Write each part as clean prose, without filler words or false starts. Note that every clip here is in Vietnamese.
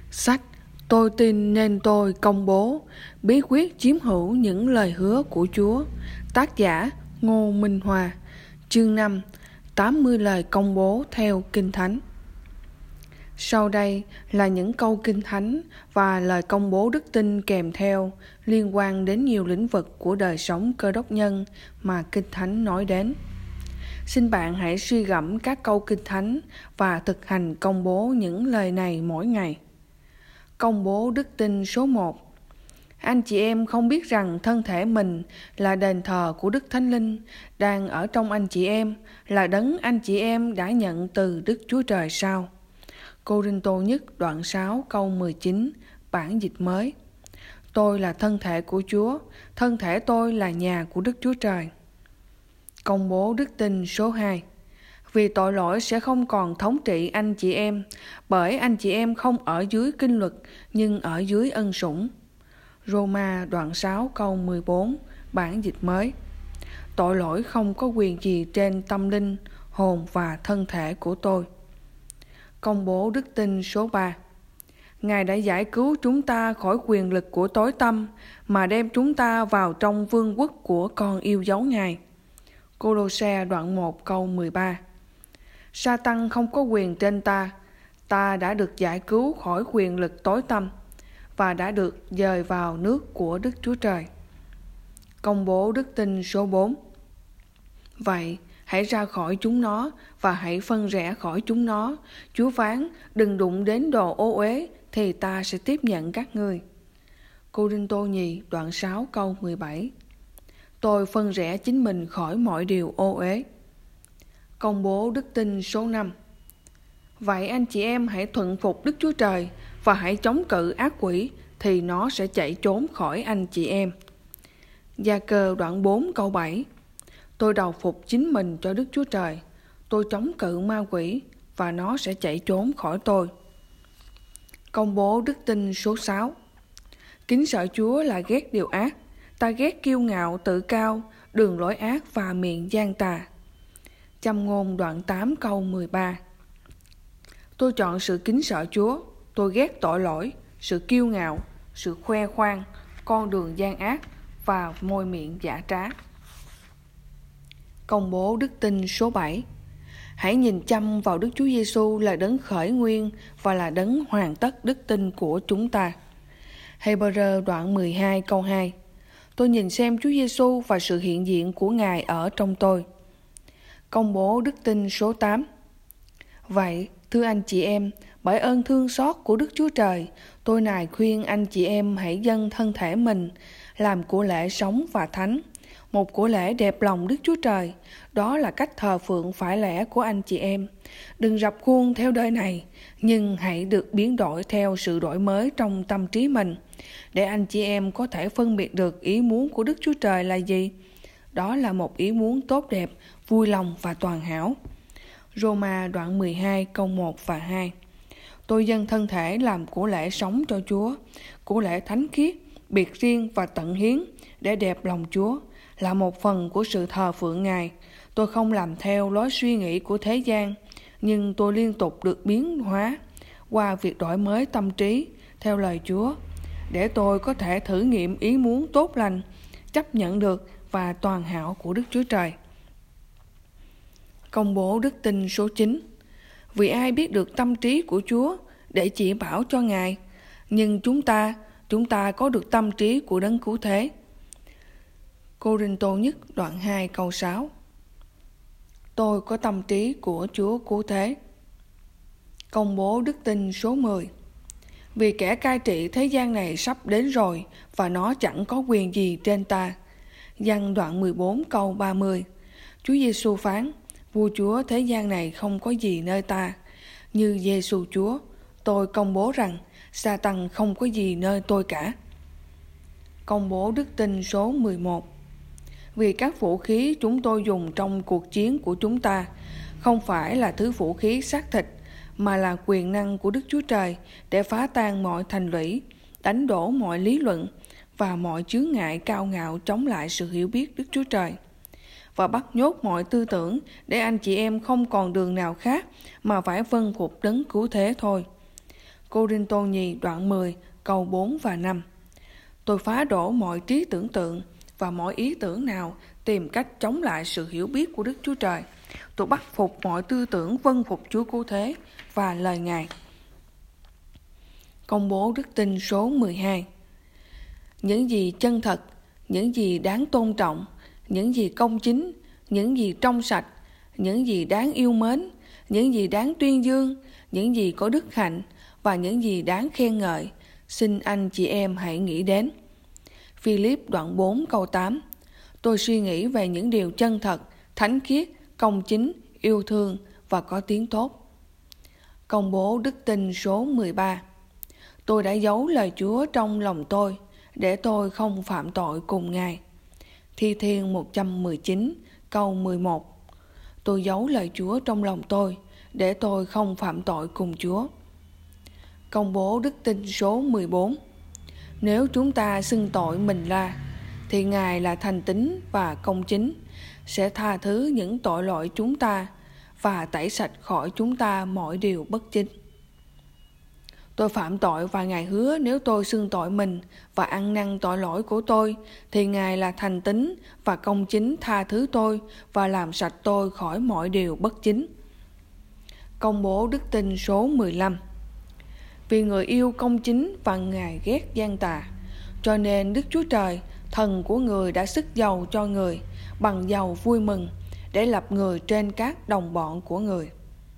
Sách Tôi tin nên tôi công bố, bí quyết chiếm hữu những lời hứa của Chúa. Tác giả Ngô Minh Hòa. Chương 5. 80 lời công bố theo Kinh Thánh. Sau đây là những câu Kinh Thánh và lời công bố đức tin kèm theo liên quan đến nhiều lĩnh vực của đời sống Cơ Đốc nhân mà Kinh Thánh nói đến. Xin bạn hãy suy gẫm các câu Kinh Thánh và thực hành công bố những lời này mỗi ngày. Công bố đức tin số 1. Anh chị em không biết rằng thân thể mình là đền thờ của Đức Thánh Linh đang ở trong anh chị em, là đấng anh chị em đã nhận từ Đức Chúa Trời sao? Cô-rinh-tô nhất đoạn 6 câu 19, bản dịch mới. Tôi là thân thể của Chúa, thân thể tôi là nhà của Đức Chúa Trời. Công bố đức tin số 2. Vì tội lỗi sẽ không còn thống trị anh chị em, bởi anh chị em không ở dưới kinh luật, nhưng ở dưới ân sủng. Roma đoạn 6 câu 14, bản dịch mới. Tội lỗi không có quyền gì trên tâm linh, hồn và thân thể của tôi. Công bố đức tin số 3. Ngài đã giải cứu chúng ta khỏi quyền lực của tối tăm, mà đem chúng ta vào trong vương quốc của con yêu dấu Ngài. Cô-lô-se đoạn 1 câu 13. Sa-tăng không có quyền trên ta, ta đã được giải cứu khỏi quyền lực tối tăm và đã được dời vào nước của Đức Chúa Trời. Công bố đức tin số 4. Vậy, hãy ra khỏi chúng nó và hãy phân rẽ khỏi chúng nó. Chúa phán, đừng đụng đến đồ ô uế, thì ta sẽ tiếp nhận các ngươi. Cô-rinh-tô nhì đoạn 6 câu 17. Tôi phân rẽ chính mình khỏi mọi điều ô uế. Công bố đức tin số 5. Vậy anh chị em hãy thuận phục Đức Chúa Trời và hãy chống cự ác quỷ, thì nó sẽ chạy trốn khỏi anh chị em. Gia-cơ đoạn 4 câu 7. Tôi đầu phục chính mình cho Đức Chúa Trời, tôi chống cự ma quỷ và nó sẽ chạy trốn khỏi tôi. Công bố đức tin số 6. Kính sợ Chúa là ghét điều ác, ta ghét kiêu ngạo tự cao, đường lối ác và miệng gian tà. Châm ngôn đoạn 8 câu 13. Tôi chọn sự kính sợ Chúa, tôi ghét tội lỗi, sự kiêu ngạo, sự khoe khoang, con đường gian ác và môi miệng giả trá. Công bố đức tin số 7. Hãy nhìn chăm vào Đức Chúa Giêsu là đấng khởi nguyên và là đấng hoàn tất đức tin của chúng ta. Hê-bơ-rơ đoạn 12 câu 2. Tôi nhìn xem Chúa Giêsu và sự hiện diện của Ngài ở trong tôi. Công bố đức tin số 8. Vậy, thưa anh chị em, bởi ơn thương xót của Đức Chúa Trời, tôi nài khuyên anh chị em hãy dâng thân thể mình làm của lễ sống và thánh, một của lễ đẹp lòng Đức Chúa Trời. Đó là cách thờ phượng phải lẽ của anh chị em. Đừng rập khuôn theo đời này, nhưng hãy được biến đổi theo sự đổi mới trong tâm trí mình, để anh chị em có thể phân biệt được ý muốn của Đức Chúa Trời là gì. Đó là một ý muốn tốt đẹp, vui lòng và toàn hảo. Roma đoạn 12 câu 1 và 2. Tôi dâng thân thể làm của lễ sống cho Chúa, của lễ thánh khiết, biệt riêng và tận hiến, để đẹp lòng Chúa, là một phần của sự thờ phượng Ngài. Tôi không làm theo lối suy nghĩ của thế gian, nhưng tôi liên tục được biến hóa qua việc đổi mới tâm trí theo lời Chúa, để tôi có thể thử nghiệm ý muốn tốt lành, chấp nhận được và toàn hảo của Đức Chúa Trời. Công bố đức tin số 9. Vì ai biết được tâm trí của Chúa để chỉ bảo cho Ngài, nhưng chúng ta có được tâm trí của đấng cứu thế. Cô-rinh-tô nhất đoạn 2 câu 6. Tôi có tâm trí của Chúa cứu thế. Công bố đức tin số 10. Vì kẻ cai trị thế gian này sắp đến rồi, và nó chẳng có quyền gì trên ta. Giăng đoạn 14 câu 30. Chúa Giêsu phán, vua chúa thế gian này không có gì nơi ta. Như Giêsu Chúa, tôi công bố rằng Sa-tăng không có gì nơi tôi cả. Công bố đức tin số 11. Vì các vũ khí chúng tôi dùng trong cuộc chiến của chúng ta không phải là thứ vũ khí xác thịt, mà là quyền năng của Đức Chúa Trời để phá tan mọi thành lũy, đánh đổ mọi lý luận và mọi chướng ngại cao ngạo chống lại sự hiểu biết Đức Chúa Trời, và bắt nhốt mọi tư tưởng để anh chị em không còn đường nào khác mà phải vâng phục đấng cứu thế thôi. Cô-rinh-tô nhì đoạn 10 câu 4 và 5. Tôi phá đổ mọi trí tưởng tượng và mọi ý tưởng nào tìm cách chống lại sự hiểu biết của Đức Chúa Trời. Tôi bắt phục mọi tư tưởng vâng phục Chúa Cứu Thế và lời Ngài. Công bố đức tin số 12. Những gì chân thật, những gì đáng tôn trọng, những gì công chính, những gì trong sạch, những gì đáng yêu mến, những gì đáng tuyên dương, những gì có đức hạnh và những gì đáng khen ngợi, xin anh chị em hãy nghĩ đến. Philip đoạn 4 câu 8. Tôi suy nghĩ về những điều chân thật, thánh khiết, công chính, yêu thương và có tiếng tốt. Công bố đức tin số 13. Tôi đã giấu lời Chúa trong lòng tôi, để tôi không phạm tội cùng Ngài. Thi Thiên 119 câu 11. Tôi giấu lời Chúa trong lòng tôi, để tôi không phạm tội cùng Chúa. Công bố đức tin số 14. Nếu chúng ta xưng tội mình ra, thì Ngài là thành tín và công chính, sẽ tha thứ những tội lỗi chúng ta và tẩy sạch khỏi chúng ta mọi điều bất chính. Tôi phạm tội và Ngài hứa nếu tôi xưng tội mình và ăn năn tội lỗi của tôi, thì Ngài là thành tín và công chính tha thứ tôi và làm sạch tôi khỏi mọi điều bất chính. Công bố đức tin số 15. Vì người yêu công chính và Ngài ghét gian tà, cho nên Đức Chúa Trời, thần của người đã sức giàu cho người bằng dầu vui mừng để lập người trên các đồng bọn của người.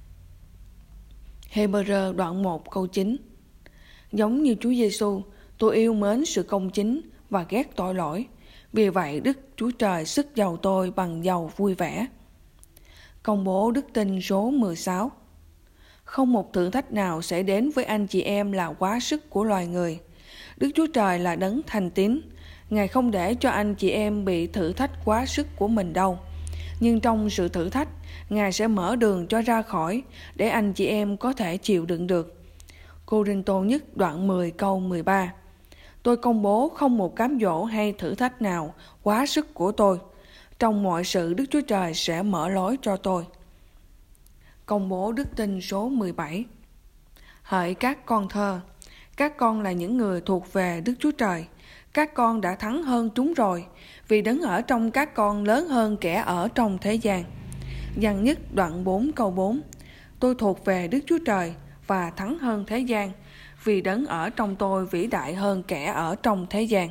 Hê-bơ-rơ đoạn 1 câu 9. Giống như Chúa Giêsu, tôi yêu mến sự công chính và ghét tội lỗi. Vì vậy Đức Chúa Trời sức giàu tôi bằng dầu vui vẻ. Công bố đức tin số 16. Không một thử thách nào sẽ đến với anh chị em là quá sức của loài người. Đức Chúa Trời là đấng thành tín. Ngài không để cho anh chị em bị thử thách quá sức của mình đâu. Nhưng trong sự thử thách, Ngài sẽ mở đường cho ra khỏi để anh chị em có thể chịu đựng được. Cô-rinh-tô nhất đoạn 10 câu 13. Tôi công bố không một cám dỗ hay thử thách nào quá sức của tôi. Trong mọi sự Đức Chúa Trời sẽ mở lối cho tôi. Công bố đức tin số 17. Hỡi các con thơ, các con là những người thuộc về Đức Chúa Trời. Các con đã thắng hơn chúng rồi, vì đấng ở trong các con lớn hơn kẻ ở trong thế gian. Giăng nhất đoạn 4 câu 4. Tôi thuộc về Đức Chúa Trời và thắng hơn thế gian, vì đấng ở trong tôi vĩ đại hơn kẻ ở trong thế gian.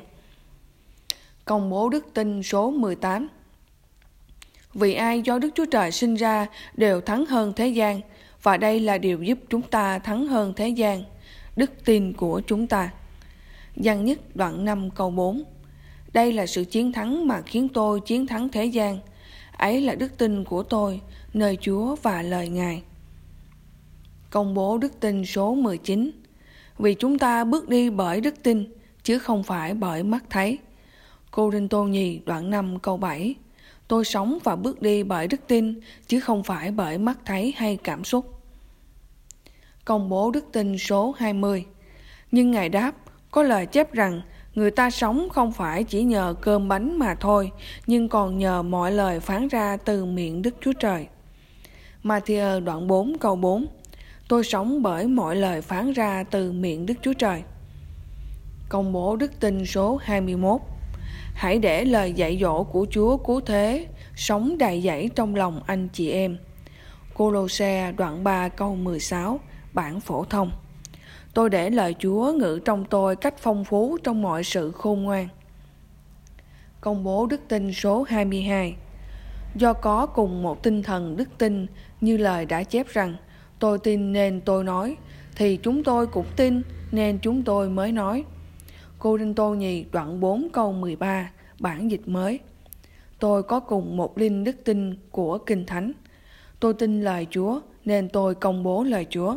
Công bố đức tin số 18. Vì ai do Đức Chúa Trời sinh ra đều thắng hơn thế gian, và đây là điều giúp chúng ta thắng hơn thế gian, đức tin của chúng ta. Giăng nhất đoạn 5 câu 4. Đây là sự chiến thắng mà khiến tôi chiến thắng thế gian. Ấy là đức tin của tôi nơi Chúa và lời Ngài. Công bố đức tin số 19. Vì chúng ta bước đi bởi đức tin, chứ không phải bởi mắt thấy. Cô-rinh-tô nhì đoạn 5 câu 7. Tôi sống và bước đi bởi đức tin, chứ không phải bởi mắt thấy hay cảm xúc. Công bố đức tin số 20. Nhưng Ngài đáp, có lời chép rằng, người ta sống không phải chỉ nhờ cơm bánh mà thôi, nhưng còn nhờ mọi lời phán ra từ miệng Đức Chúa Trời. Ma-thi-ơ đoạn 4 câu 4. Tôi sống bởi mọi lời phán ra từ miệng Đức Chúa Trời. Công bố đức tin số 21. Hãy để lời dạy dỗ của Chúa Cứu Thế sống đầy dẫy trong lòng anh chị em. Cô-lô-se đoạn 3 câu 16, bản phổ thông. Tôi để lời Chúa ngự trong tôi cách phong phú trong mọi sự khôn ngoan. Công bố đức tin số 22. Do có cùng một tinh thần đức tin như lời đã chép rằng, tôi tin nên tôi nói, thì chúng tôi cũng tin nên chúng tôi mới nói. Cô-rinh-tô nhì đoạn 4 câu 13, bản dịch mới. Tôi có cùng một linh đức tin của Kinh Thánh. Tôi tin lời Chúa nên tôi công bố lời Chúa.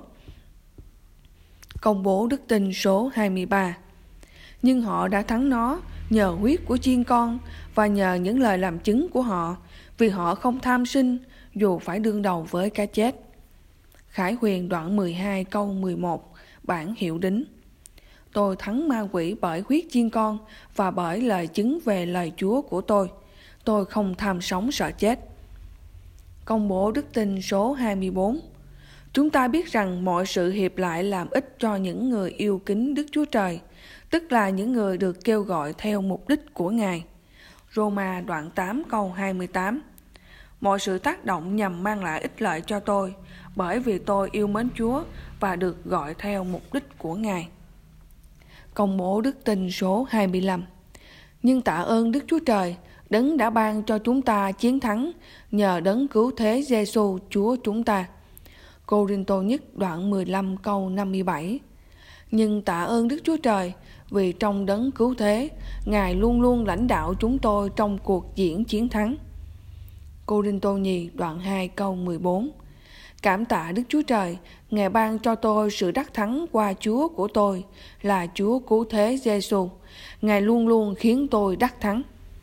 Công bố đức tin số 23. Nhưng họ đã thắng nó nhờ huyết của chiên con và nhờ những lời làm chứng của họ, vì họ không tham sinh dù phải đương đầu với cái chết. Khải Huyền đoạn 12 câu 11, bản hiệu đính. Tôi thắng ma quỷ bởi huyết chiên con và bởi lời chứng về lời Chúa của tôi. Tôi không tham sống sợ chết. Công bố đức tin số 24. Chúng ta biết rằng mọi sự hiệp lại làm ích cho những người yêu kính Đức Chúa Trời, tức là những người được kêu gọi theo mục đích của Ngài. Roma đoạn 8 câu 28. Mọi sự tác động nhằm mang lại ích lợi cho tôi, bởi vì tôi yêu mến Chúa và được gọi theo mục đích của Ngài. Công bố đức tin số 25. Nhưng tạ ơn Đức Chúa Trời, Đấng đã ban cho chúng ta chiến thắng nhờ Đấng cứu thế Giêsu Chúa chúng ta. Cô-rinh-tô nhất đoạn 15 câu 57. Nhưng tạ ơn Đức Chúa Trời, vì trong Đấng cứu thế, Ngài luôn luôn lãnh đạo chúng tôi trong cuộc diễn chiến thắng. Cô-rinh-tô nhì đoạn 2 câu 14. Cảm tạ Đức Chúa Trời, Ngài ban cho tôi sự đắc thắng qua Chúa của tôi là Chúa cứu thế Giêsu. Ngài luôn luôn khiến tôi đắc thắng.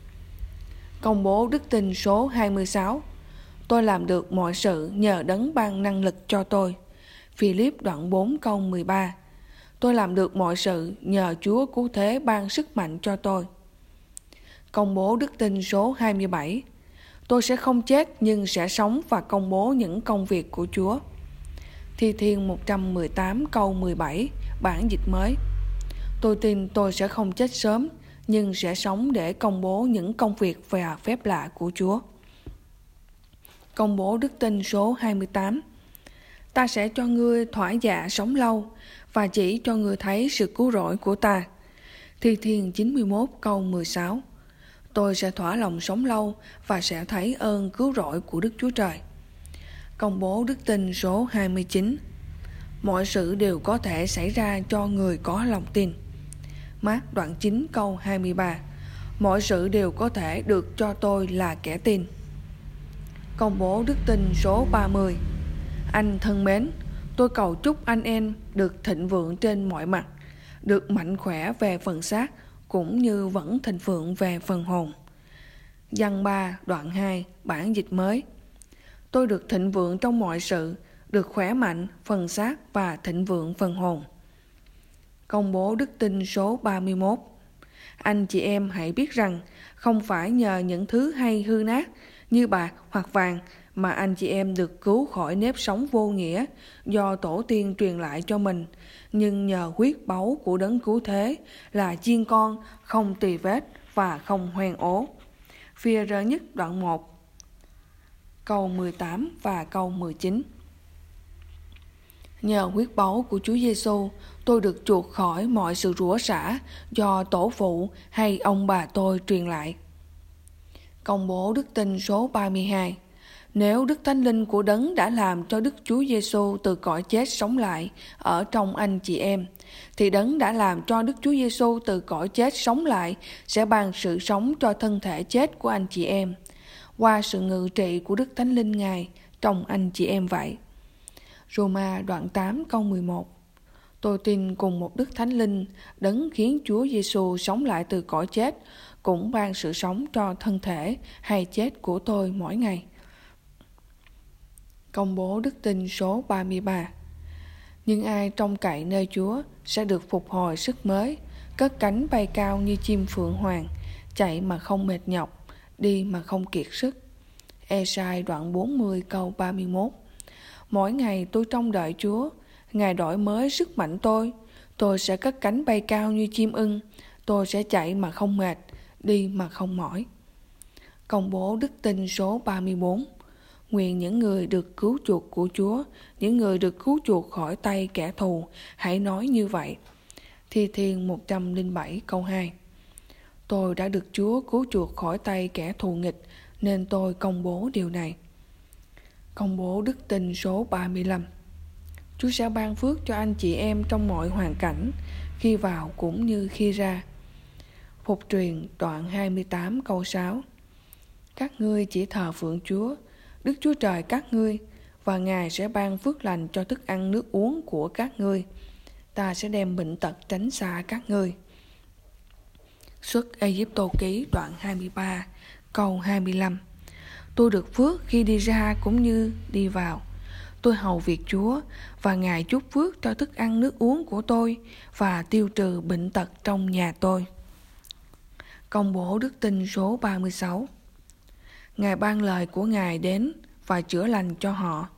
Công bố đức tin số 26. Tôi làm được mọi sự nhờ Đấng ban năng lực cho tôi. Philip đoạn 4 câu 13. Tôi làm được mọi sự nhờ Chúa cứu thế ban sức mạnh cho tôi. Công bố đức tin số 27. Tôi sẽ không chết nhưng sẽ sống và công bố những công việc của Chúa. Thi Thiên 118 câu 17, bản dịch mới. Tôi tin tôi sẽ không chết sớm, nhưng sẽ sống để công bố những công việc và phép lạ của Chúa. Công bố đức tin số 28. Ta sẽ cho ngươi thỏa dạ sống lâu và chỉ cho ngươi thấy sự cứu rỗi của ta. Thi Thiên 91 câu 16. Tôi sẽ thỏa lòng sống lâu và sẽ thấy ơn cứu rỗi của Đức Chúa Trời. Công bố đức tin số 29. Mọi sự đều có thể xảy ra cho người có lòng tin. Mác đoạn 9 câu 23. Mọi sự đều có thể được cho tôi là kẻ tin. Công bố đức tin số 30. Anh thân mến, tôi cầu chúc anh em được thịnh vượng trên mọi mặt, được mạnh khỏe về phần xác, cũng như vẫn thịnh vượng về phần hồn. Giăng 3 đoạn 2, bản dịch mới. Tôi được thịnh vượng trong mọi sự, được khỏe mạnh phần xác và thịnh vượng phần hồn. Công bố đức tin số 31. Anh chị em hãy biết rằng không phải nhờ những thứ hay hư nát như bạc hoặc vàng mà anh chị em được cứu khỏi nếp sống vô nghĩa do tổ tiên truyền lại cho mình, nhưng nhờ huyết báu của Đấng cứu thế là chiên con không tì vết và không hoen ố. Phi-e-rơ nhất đoạn 1 câu 18 và câu 19. Nhờ huyết báu của Chúa Giêsu, tôi được chuộc khỏi mọi sự rủa xả do tổ phụ hay ông bà tôi truyền lại. Công bố đức tin số 32. Nếu Đức Thánh Linh của Đấng đã làm cho Đức Chúa Giêsu từ cõi chết sống lại ở trong anh chị em, thì Đấng đã làm cho Đức Chúa Giêsu từ cõi chết sống lại sẽ ban sự sống cho thân thể chết của anh chị em, qua sự ngự trị của Đức Thánh Linh Ngài trong anh chị em vậy. Roma đoạn 8 câu 11. Tôi tin cùng một Đức Thánh Linh, Đấng khiến Chúa Giêsu sống lại từ cõi chết, cũng ban sự sống cho thân thể hay chết của tôi mỗi ngày. Công bố đức tin số 33. Nhưng ai trông cậy nơi Chúa sẽ được phục hồi sức mới, cất cánh bay cao như chim phượng hoàng, chạy mà không mệt nhọc, đi mà không kiệt sức. Ê-sai đoạn 40 câu 31. Mỗi ngày tôi trông đợi Chúa, Ngài đổi mới sức mạnh tôi sẽ cất cánh bay cao như chim ưng, tôi sẽ chạy mà không mệt, đi mà không mỏi. Công bố đức tin số 34. Nguyện những người được cứu chuộc của Chúa, những người được cứu chuộc khỏi tay kẻ thù, hãy nói như vậy. Thi Thiên 107 câu 2. Tôi đã được Chúa cứu chuộc khỏi tay kẻ thù nghịch, nên tôi công bố điều này. Công bố đức tin số 35. Chúa sẽ ban phước cho anh chị em trong mọi hoàn cảnh, khi vào cũng như khi ra. Phục truyền đoạn 28 câu 6. Các ngươi chỉ thờ phượng Chúa, Đức Chúa Trời các ngươi, và Ngài sẽ ban phước lành cho thức ăn nước uống của các ngươi. Ta sẽ đem bệnh tật tránh xa các ngươi. Xuất Ê-díp-tô ký đoạn 23 câu 25. Tôi được phước khi đi ra cũng như đi vào. Tôi hầu việc Chúa, và Ngài chúc phước cho thức ăn nước uống của tôi và tiêu trừ bệnh tật trong nhà tôi. Công bố đức tin số 36. Ngài ban lời của Ngài đến và chữa lành cho họ.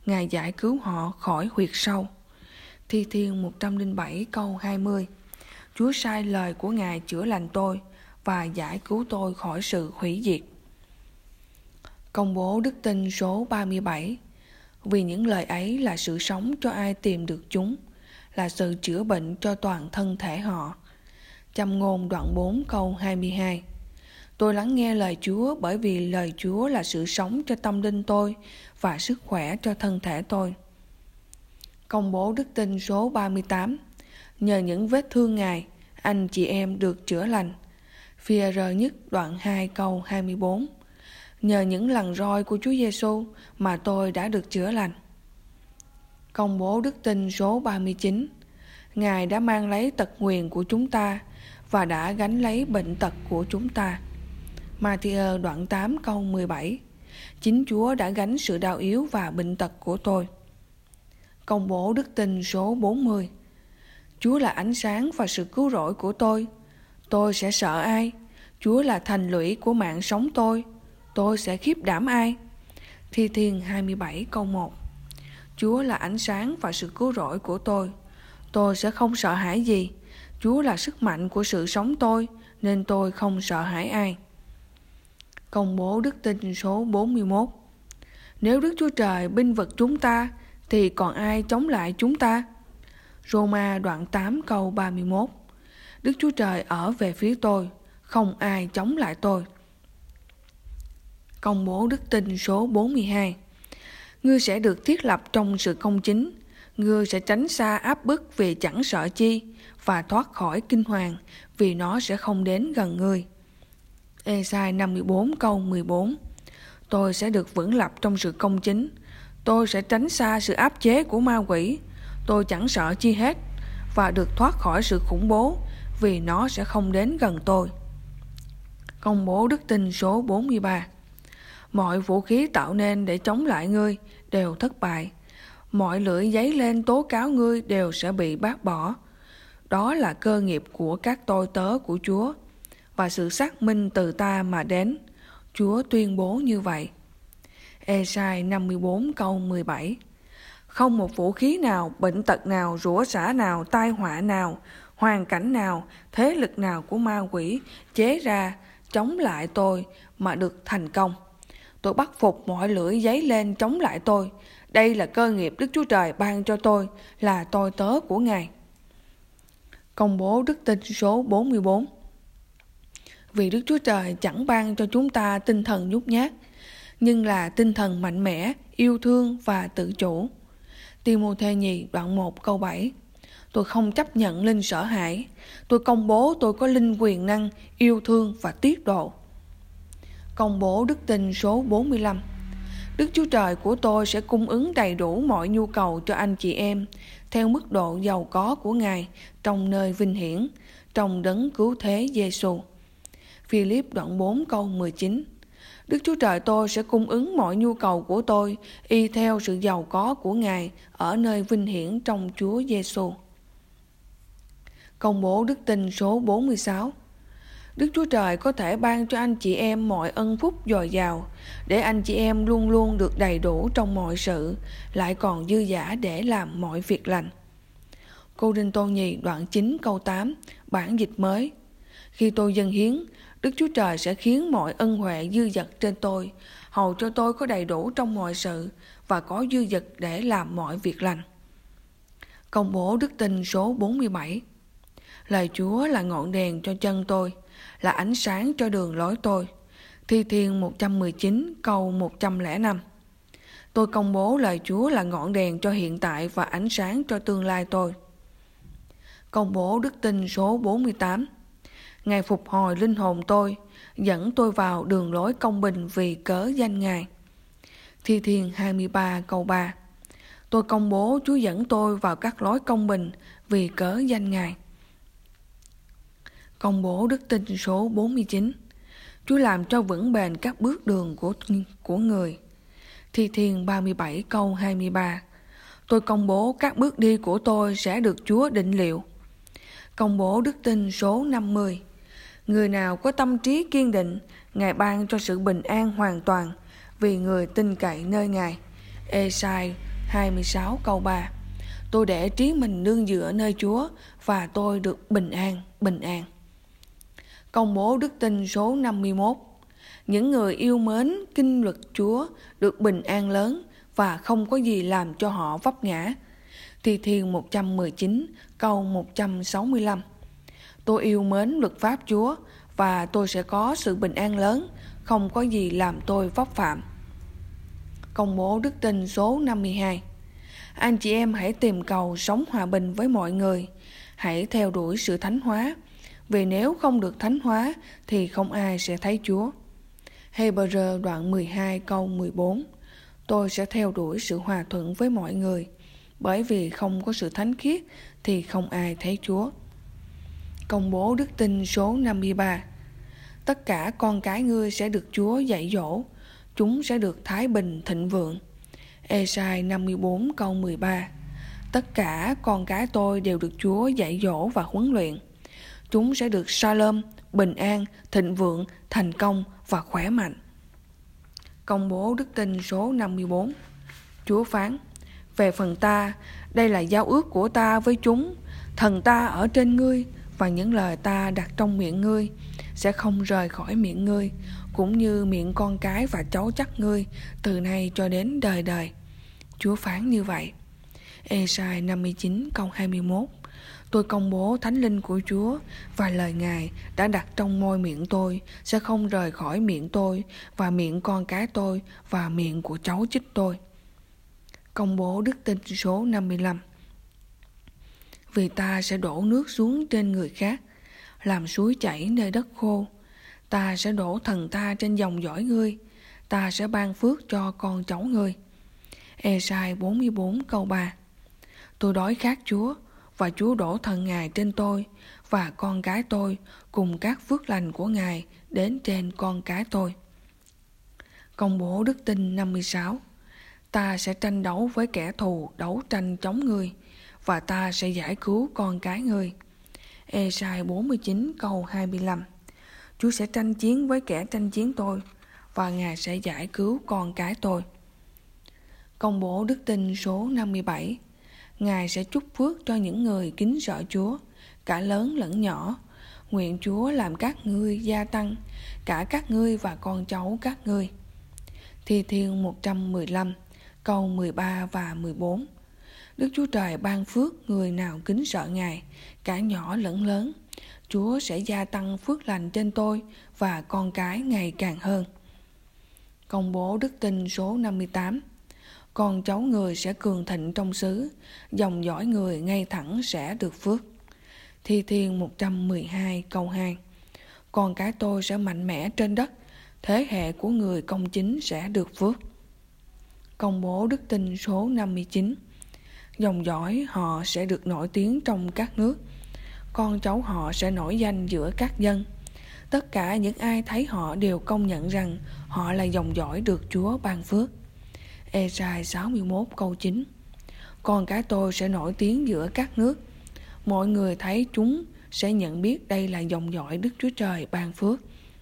Ngài giải cứu họ khỏi huyệt sâu. Thi Thiên 107 câu 20. Chúa sai lời của Ngài chữa lành tôi và giải cứu tôi khỏi sự hủy diệt. Công bố đức tin số 37. Vì những lời ấy là sự sống cho ai tìm được chúng, là sự chữa bệnh cho toàn thân thể họ. Châm ngôn đoạn 4 câu 22. Tôi lắng nghe lời Chúa bởi vì lời Chúa là sự sống cho tâm linh tôi và sức khỏe cho thân thể tôi. Công bố đức tin số 38. Nhờ những vết thương Ngài, anh chị em được chữa lành. Phi-e-rơ nhất đoạn 2 câu 24. Nhờ những lần roi của Chúa Giêsu mà tôi đã được chữa lành. Công bố đức tin số 39. Ngài đã mang lấy tật nguyền của chúng ta và đã gánh lấy bệnh tật của chúng ta. Ma-thi-ơ đoạn 8 câu 17. Chính Chúa đã gánh sự đau yếu và bệnh tật của tôi. Công bố đức tin số 40. Chúa là ánh sáng và sự cứu rỗi của tôi sẽ sợ ai? Chúa là thành lũy của mạng sống tôi sẽ khiếp đảm ai? Thi Thiên 27 câu 1. Chúa là ánh sáng và sự cứu rỗi của tôi sẽ không sợ hãi gì. Chúa là sức mạnh của sự sống nên tôi không sợ hãi ai. Công bố đức tin số 41. Nếu Đức Chúa Trời bênh vực chúng ta, thì còn ai chống lại chúng ta? Roma đoạn 8 câu 31. Đức Chúa Trời ở về phía tôi, không ai chống lại tôi. Công bố đức tin số 42. Ngươi sẽ được thiết lập trong sự công chính. Ngươi sẽ tránh xa áp bức vì chẳng sợ chi, và thoát khỏi kinh hoàng vì nó sẽ không đến gần ngươi. Ê-sai 54 câu 14. Tôi sẽ được vững lập trong sự công chính. Tôi sẽ tránh xa sự áp chế của ma quỷ. Tôi chẳng sợ chi hết, và được thoát khỏi sự khủng bố vì nó sẽ không đến gần tôi. Công bố đức tin số 43. Mọi vũ khí tạo nên để chống lại ngươi đều thất bại. Mọi lưỡi giấy lên tố cáo ngươi đều sẽ bị bác bỏ. Đó là cơ nghiệp của các tôi tớ của Chúa, và sự xác minh từ ta mà đến. Chúa tuyên bố như vậy. Ê-sai 54 câu 17. Không một vũ khí nào, bệnh tật nào, rủa xả nào, tai họa nào, hoàn cảnh nào, thế lực nào của ma quỷ chế ra chống lại tôi mà được thành công. Tôi bắt phục mọi lưỡi giấy lên chống lại tôi. Đây là cơ nghiệp Đức Chúa Trời ban cho tôi, là tôi tớ của Ngài. Công bố đức tin số 44. Vì Đức Chúa Trời chẳng ban cho chúng ta tinh thần nhút nhát, nhưng là tinh thần mạnh mẽ, yêu thương và tự chủ. Ti-mô-thê nhì đoạn 1 câu 7. Tôi không chấp nhận linh sợ hãi. Tôi công bố tôi có linh quyền năng, yêu thương và tiết độ. Công bố đức tin số 45. Đức Chúa Trời của tôi sẽ cung ứng đầy đủ mọi nhu cầu cho anh chị em theo mức độ giàu có của Ngài trong nơi vinh hiển, trong đấng cứu thế Giêsu. Phi-líp đoạn 4 câu 19. Đức Chúa Trời tôi sẽ cung ứng mọi nhu cầu của tôi y theo sự giàu có của Ngài ở nơi vinh hiển trong Chúa Giêsu. Công bố đức tin số 46. Đức Chúa Trời có thể ban cho anh chị em mọi ân phúc dồi dào, để anh chị em luôn luôn được đầy đủ trong mọi sự, lại còn dư dả để làm mọi việc lành. Cô-rinh-tô nhì đoạn 9 câu 8, bản dịch mới. Khi tôi dâng hiến, Đức Chúa Trời sẽ khiến mọi ân huệ dư dật trên tôi, hầu cho tôi có đầy đủ trong mọi sự và có dư dật để làm mọi việc lành. Công bố đức tin số 47. Lời Chúa là ngọn đèn cho chân tôi, là ánh sáng cho đường lối tôi. Thi Thiên 119 câu 105. Tôi công bố lời Chúa là ngọn đèn cho hiện tại và ánh sáng cho tương lai tôi. Công bố đức tin số 48. Ngài phục hồi linh hồn tôi, dẫn tôi vào đường lối công bình vì cớ danh Ngài. Thi Thiên 23 câu 3. Tôi công bố Chúa dẫn tôi vào các lối công bình vì cớ danh Ngài. Công bố đức tin số 49. Chúa làm cho vững bền các bước đường của người. Thi Thiên 37 câu 23. Tôi công bố các bước đi của tôi sẽ được Chúa định liệu. Công bố đức tin số 50. Người nào có tâm trí kiên định, Ngài ban cho sự bình an hoàn toàn vì người tin cậy nơi Ngài. Ê-sai 26 câu 3. Tôi để trí mình nương dựa nơi Chúa và tôi được bình an, bình an. Công bố đức tin số 51. Những người yêu mến kinh luật Chúa được bình an lớn và không có gì làm cho họ vấp ngã. Thi Thiên 119 câu 165. Tôi yêu mến luật pháp Chúa và tôi sẽ có sự bình an lớn, không có gì làm tôi vấp phạm. Công bố đức tin số 52. Anh chị em hãy tìm cầu sống hòa bình với mọi người, hãy theo đuổi sự thánh hóa, vì nếu không được thánh hóa thì không ai sẽ thấy Chúa. Hebrew đoạn 12 câu 14. Tôi sẽ theo đuổi sự hòa thuận với mọi người, bởi vì không có sự thánh khiết thì không ai thấy Chúa. Công bố đức tin số 53. Tất cả con cái ngươi sẽ được Chúa dạy dỗ, chúng sẽ được thái bình thịnh vượng. Ê-sai 54 câu 13. Tất cả con cái tôi đều được Chúa dạy dỗ và huấn luyện. Chúng sẽ được Shalom, bình an, thịnh vượng, thành công và khỏe mạnh. Công bố đức tin số 54. Chúa phán: Về phần ta, đây là giao ước của ta với chúng. Thần ta ở trên ngươi, và những lời ta đặt trong miệng ngươi sẽ không rời khỏi miệng ngươi, cũng như miệng con cái và cháu chắc ngươi từ nay cho đến đời đời. Chúa phán như vậy. Ê-sai 59 câu 21. Tôi công bố thánh linh của Chúa, và lời Ngài đã đặt trong môi miệng tôi sẽ không rời khỏi miệng tôi và miệng con cái tôi và miệng của cháu chích tôi. Công bố đức tin số 55. Vì ta sẽ đổ nước xuống trên người khác, làm suối chảy nơi đất khô. Ta sẽ đổ thần ta trên dòng dõi ngươi, ta sẽ ban phước cho con cháu ngươi. Ê-sai 44 câu 3. Tôi đói khát Chúa, và Chúa đổ thần Ngài trên tôi và con cái tôi cùng các phước lành của Ngài đến trên con cái tôi. Công bố đức tin 56. Ta sẽ tranh đấu với kẻ thù đấu tranh chống ngươi, và ta sẽ giải cứu con cái ngươi. Ê-sai 49 câu 25. Chúa sẽ tranh chiến với kẻ tranh chiến tôi, và Ngài sẽ giải cứu con cái tôi. Công bố đức tin số 57. Ngài sẽ chúc phước cho những người kính sợ Chúa, cả lớn lẫn nhỏ. Nguyện Chúa làm các ngươi gia tăng, cả các ngươi và con cháu các ngươi. Thi Thiên 115 câu 13 và 14. Đức Chúa Trời ban phước người nào kính sợ Ngài, cả nhỏ lẫn lớn. Chúa sẽ gia tăng phước lành trên tôi và con cái ngày càng hơn. Công bố đức tin số 58. Con cháu người sẽ cường thịnh trong xứ, dòng dõi người ngay thẳng sẽ được phước. Thi Thiên 112 câu 2. Con cái tôi sẽ mạnh mẽ trên đất, thế hệ của người công chính sẽ được phước. Công bố đức tin số 59. Dòng dõi họ sẽ được nổi tiếng trong các nước, con cháu họ sẽ nổi danh giữa các dân. Tất cả những ai thấy họ đều công nhận rằng họ là dòng dõi được Chúa ban phước. Ê-sai 61 câu 9. Con cái tôi sẽ nổi tiếng giữa các nước, mọi người thấy chúng sẽ nhận biết đây là dòng dõi Đức Chúa Trời ban phước.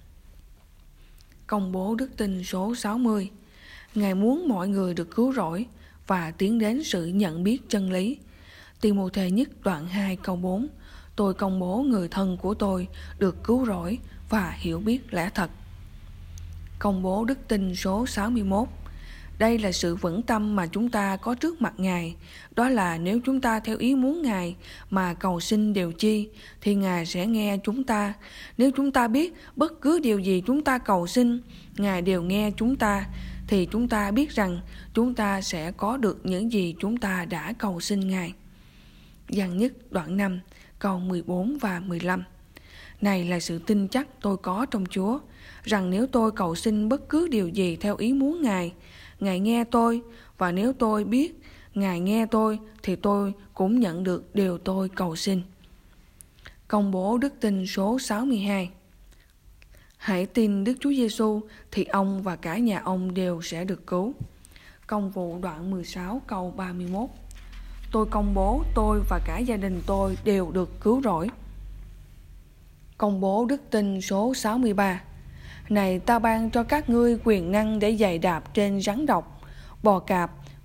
Công bố đức tin số 60. Ngài muốn mọi người được cứu rỗi và tiến đến sự nhận biết chân lý. Ti-mô-thê nhất đoạn 2 câu 4. Tôi công bố người thân của tôi được cứu rỗi và hiểu biết lẽ thật. Công bố đức tin số 61. Đây là sự vững tâm mà chúng ta có trước mặt Ngài, đó là nếu chúng ta theo ý muốn Ngài mà cầu xin điều chi, thì Ngài sẽ nghe chúng ta. Nếu chúng ta biết bất cứ điều gì chúng ta cầu xin, Ngài đều nghe chúng ta, thì chúng ta biết rằng chúng ta sẽ có được những gì chúng ta đã cầu xin Ngài. Giăng nhất đoạn 5, câu 14 và 15. Này là sự tin chắc tôi có trong Chúa, rằng nếu tôi cầu xin bất cứ điều gì theo ý muốn Ngài, Ngài nghe tôi, và nếu tôi biết Ngài nghe tôi, thì tôi cũng nhận được điều tôi cầu xin. Công bố đức tin số 62. Hãy tin Đức Chúa Giêsu thì ông và cả nhà ông đều sẽ được cứu. Công vụ đoạn 16 câu 31. Tôi công bố tôi và cả gia đình tôi đều được cứu rỗi. Công bố đức tin số 63. Này ta ban cho các ngươi quyền năng để giày đạp trên rắn độc, bò cạp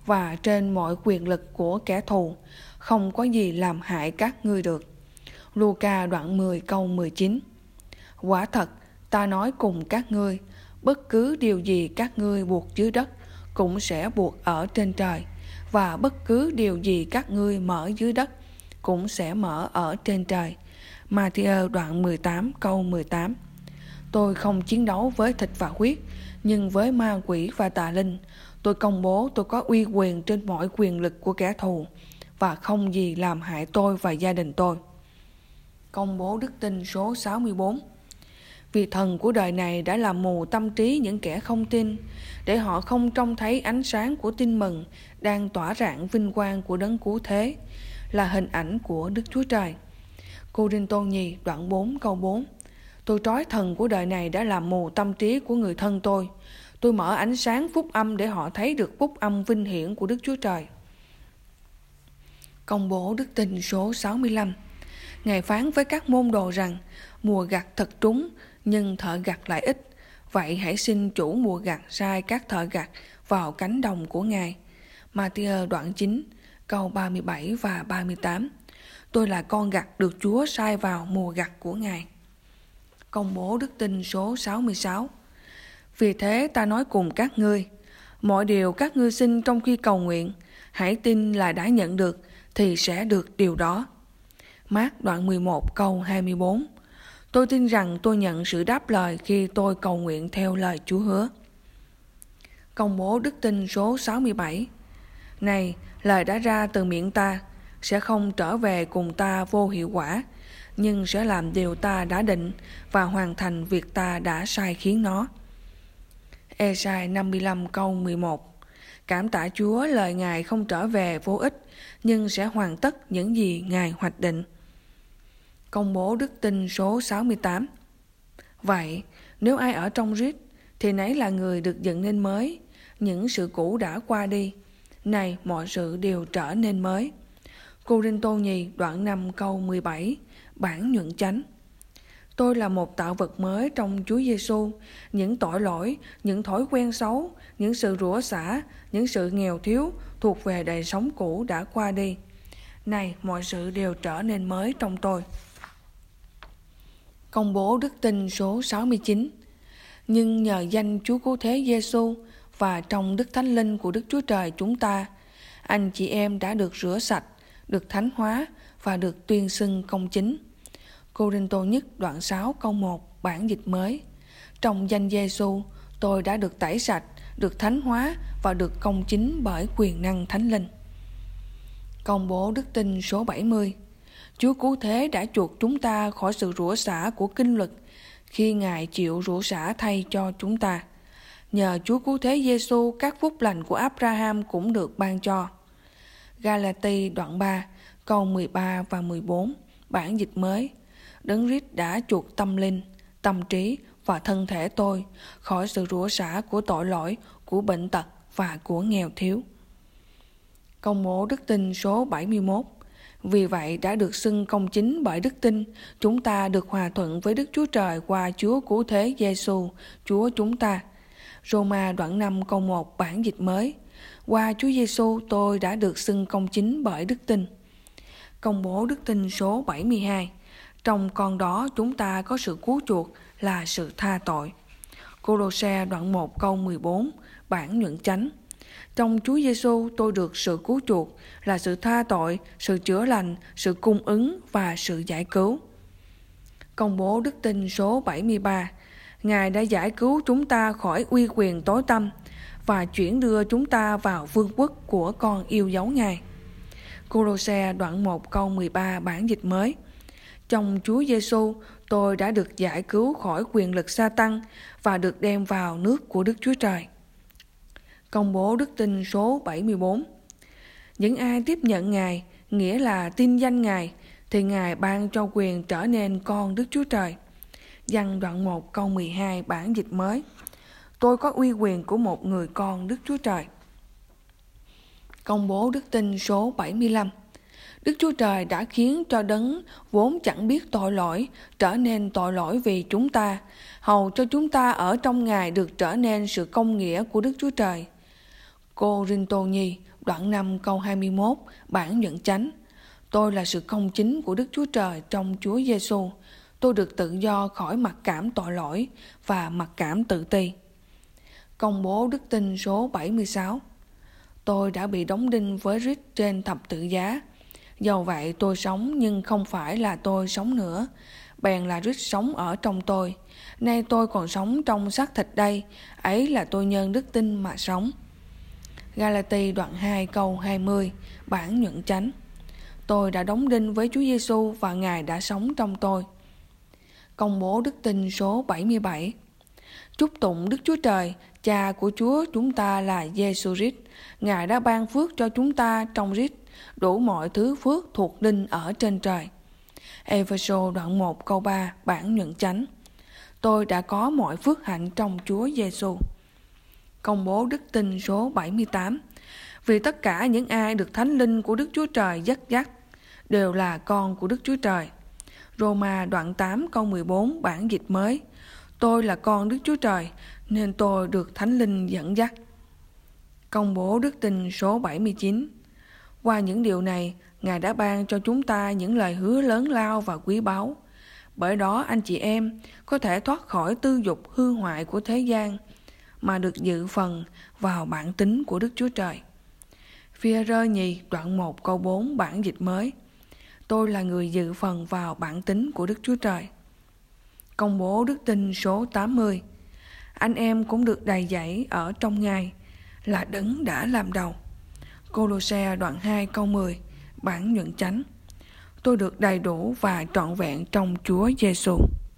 và trên mọi quyền lực của kẻ thù, không có gì làm hại các ngươi được. Luca đoạn 10 câu 19. Quả thật, ta nói cùng các ngươi, bất cứ điều gì các ngươi buộc dưới đất cũng sẽ buộc ở trên trời, và bất cứ điều gì các ngươi mở dưới đất cũng sẽ mở ở trên trời. Ma-thi-ơ đoạn 18 câu 18. Tôi không chiến đấu với thịt và huyết, nhưng với ma quỷ và tà linh. Tôi công bố tôi có uy quyền trên mọi quyền lực của kẻ thù, và không gì làm hại tôi và gia đình tôi. Công bố đức tin số 64. Vì thần của đời này đã làm mù tâm trí những kẻ không tin, để họ không trông thấy ánh sáng của tin mừng đang tỏa rạng vinh quang của đấng cứu thế, là hình ảnh của Đức Chúa Trời. Cô-rinh-tô nhì đoạn 4 câu 4. Tôi trói thần của đời này đã làm mù tâm trí của người thân tôi. Tôi mở ánh sáng phúc âm để họ thấy được phúc âm vinh hiển của Đức Chúa Trời. Công bố đức tin số 65. Ngài phán với các môn đồ rằng, mùa gặt thật trúng, nhưng thợ gặt lại ít. Vậy hãy xin chủ mùa gặt sai các thợ gặt vào cánh đồng của Ngài. Ma-thi-ơ đoạn 9, câu 37 và 38. Tôi là con gặt được Chúa sai vào mùa gặt của Ngài. Công bố đức tin số 66. Vì thế ta nói cùng các ngươi, mọi điều các ngươi xin trong khi cầu nguyện, hãy tin là đã nhận được thì sẽ được điều đó. Mác đoạn 11 câu 24. Tôi tin rằng tôi nhận sự đáp lời khi tôi cầu nguyện theo lời Chúa hứa. Công bố đức tin số 67. Này, lời đã ra từ miệng ta sẽ không trở về cùng ta vô hiệu quả, nhưng sẽ làm điều ta đã định và hoàn thành việc ta đã sai khiến nó. Ê-sai 55 câu 11. Cảm tạ Chúa, lời Ngài không trở về vô ích, nhưng sẽ hoàn tất những gì Ngài hoạch định. Công bố đức tin số 68. Vậy, nếu ai ở trong Christ, thì nấy là người được dựng nên mới. Những sự cũ đã qua đi, này mọi sự đều trở nên mới. Cô-rinh-tô nhì đoạn 5 câu 17, bản nhuận chánh. Tôi là một tạo vật mới trong Chúa Giêsu. Những tội lỗi, những thói quen xấu, những sự rủa xả, những sự nghèo thiếu thuộc về đời sống cũ đã qua đi. Này, mọi sự đều trở nên mới trong tôi. Công bố đức tin số 69. Nhưng nhờ danh Chúa Cứu Thế Giêsu và trong Đức Thánh Linh của Đức Chúa Trời chúng ta, anh chị em đã được rửa sạch, được thánh hóa và được tuyên xưng công chính. Cô-rinh-tô nhất đoạn 6 câu 1, bản dịch mới. Trong danh Giêsu, tôi đã được tẩy sạch, được thánh hóa và được công chính bởi quyền năng Thánh Linh. Công bố đức tin số 70. Chúa Cứu Thế đã chuộc chúng ta khỏi sự rủa xả của kinh luật khi Ngài chịu rủa xả thay cho chúng ta. Nhờ Chúa Cứu Thế Giêsu, các phúc lành của Abraham cũng được ban cho. Ga-la-ti đoạn 3 câu 13 và 14, bản dịch mới. Đấng Christ đã chuộc tâm linh, tâm trí và thân thể tôi khỏi sự rủa xả của tội lỗi, của bệnh tật và của nghèo thiếu. Công bố đức tin số 71. Vì vậy đã được xưng công chính bởi đức tin, chúng ta được hòa thuận với Đức Chúa Trời qua Chúa Cứu Thế Giêsu, Chúa chúng ta. Roma đoạn 5 câu 1, bản dịch mới. Qua Chúa Giêsu tôi đã được xưng công chính bởi đức tin. Công bố đức tin số 72. Trong con đó chúng ta có sự cứu chuộc là sự tha tội. Cô-lô-se đoạn 1 câu 14, bản nhuận chánh. Trong Chúa Giêsu tôi được sự cứu chuộc là sự tha tội, sự chữa lành, sự cung ứng và sự giải cứu. Công bố đức tin số 73. Ngài đã giải cứu chúng ta khỏi uy quyền tối tăm và chuyển đưa chúng ta vào vương quốc của con yêu dấu Ngài. Cô-lô-se đoạn 1 câu 13, bản dịch mới. Trong Chúa Giêsu tôi đã được giải cứu khỏi quyền lực Sa-tăng và được đem vào nước của Đức Chúa Trời. Công bố đức tin số 74. Những ai tiếp nhận Ngài, nghĩa là tin danh Ngài, thì Ngài ban cho quyền trở nên con Đức Chúa Trời. Giăng đoạn 1 câu 12, bản dịch mới. Tôi có uy quyền của một người con Đức Chúa Trời. Công bố đức tin số 75. Đức Chúa Trời đã khiến cho đấng vốn chẳng biết tội lỗi trở nên tội lỗi vì chúng ta, hầu cho chúng ta ở trong Ngài được trở nên sự công nghĩa của Đức Chúa Trời. Cô-rinh-tô nhì đoạn 5 câu 21, bản nhuận chánh. Tôi là sự công chính của Đức Chúa Trời trong Chúa Giêsu. Tôi được tự do khỏi mặc cảm tội lỗi và mặc cảm tự ti. Công bố đức tin số 76. Tôi đã bị đóng đinh với Christ trên thập tự giá. Dầu vậy tôi sống, nhưng không phải là tôi sống nữa, bèn là Christ sống ở trong tôi. Nay tôi còn sống trong xác thịt đây, ấy là tôi nhân đức tin mà sống. Galati đoạn 2 câu 20, bản nhuận chánh. Tôi đã đóng đinh với Chúa Giêsu và Ngài đã sống trong tôi. Công bố đức tin số 77. Chúc tụng Đức Chúa Trời, Cha của Chúa chúng ta là Giêsu Christ. Ngài đã ban phước cho chúng ta trong Christ, đủ mọi thứ phước thuộc linh ở trên trời. Ê-phê-sô đoạn 1 câu 3, bản nhuận chánh. Tôi đã có mọi phước hạnh trong Chúa Giêsu. Công bố đức tin số 78. Vì tất cả những ai được Thánh Linh của Đức Chúa Trời dắt dắt đều là con của Đức Chúa Trời. Roma đoạn 8 câu 14, bản dịch mới. Tôi là con Đức Chúa Trời, nên tôi được Thánh Linh dẫn dắt. Công bố đức tin số 79. Qua những điều này, Ngài đã ban cho chúng ta những lời hứa lớn lao và quý báu. Bởi đó anh chị em có thể thoát khỏi tư dục hư hoại của thế gian, mà được dự phần vào bản tính của Đức Chúa Trời. Phi-e-rơ nhì đoạn 1 câu 4, bản dịch mới. Tôi là người dự phần vào bản tính của Đức Chúa Trời. Công bố đức tin số 80. Anh em cũng được đầy dẫy ở trong Ngài, là Đấng đã làm đầu. Cô-lô-se đoạn 2 câu 10, bản nhuận chánh. Tôi được đầy đủ và trọn vẹn trong Chúa Giêsu.